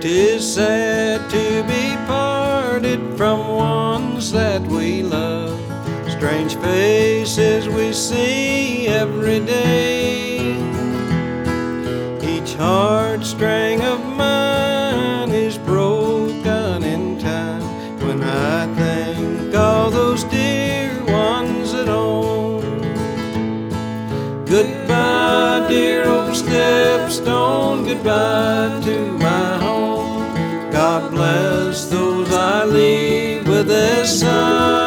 'Tis sad to be parted from ones that we love, strange faces we see every day. Each heartstring of mine is broken in time when I think all those dear ones at home. Goodbye, dear old Stepstone, goodbye to my home. God bless those I leave with this sigh.